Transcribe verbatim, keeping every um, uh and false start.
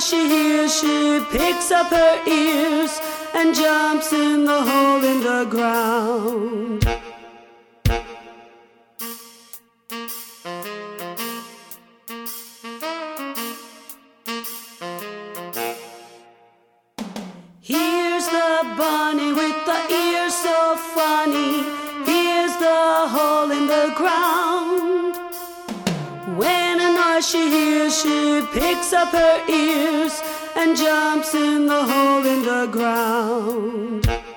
she hears, she picks up her ears and jumps in the hole in the ground. Here's the bunny with the ears so funny. Here's the hole in the ground. When a noise she hears, she picks up her ears and jumps in the hole in the ground.